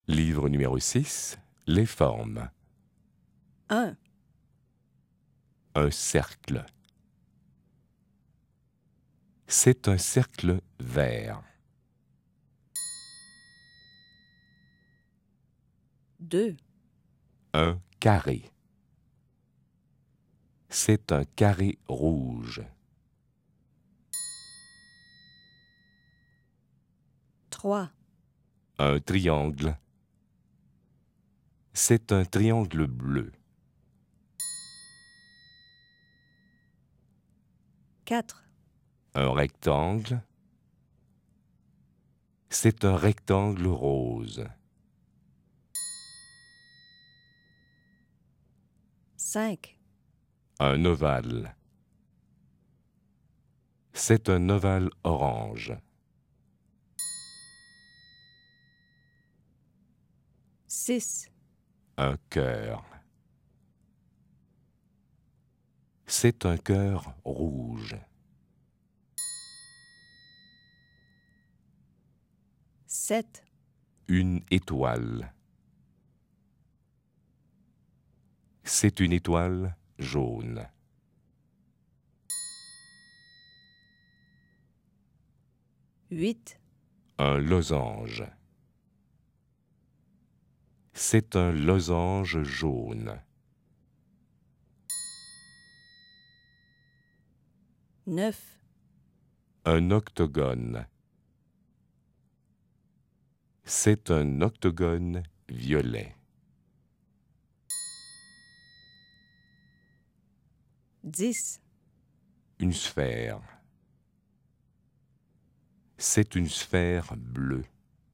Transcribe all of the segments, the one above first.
Livre numéro 6, les formes. 1, Un cercle. C'est un cercle vert. 2, Un carré. C'est un carré rouge. 3, Un triangle. C'est un triangle bleu. 4, Un rectangle. C'est un rectangle rose. 5, Un ovale. C'est un ovale orange. 6, Un cœur. C'est un cœur rouge. 7, Une étoile. C'est une étoile jaune. 8, Un losange. C'est un losange jaune. 9, Un octogone. C'est un octogone violet. 10, Une sphère. C'est une sphère bleue.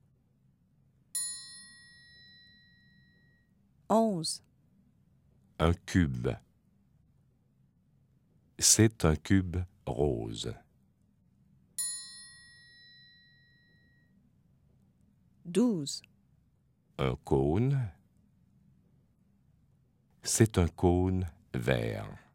11, Un cube. C'est un cube rose. 12, Un cône. C'est un cône vert.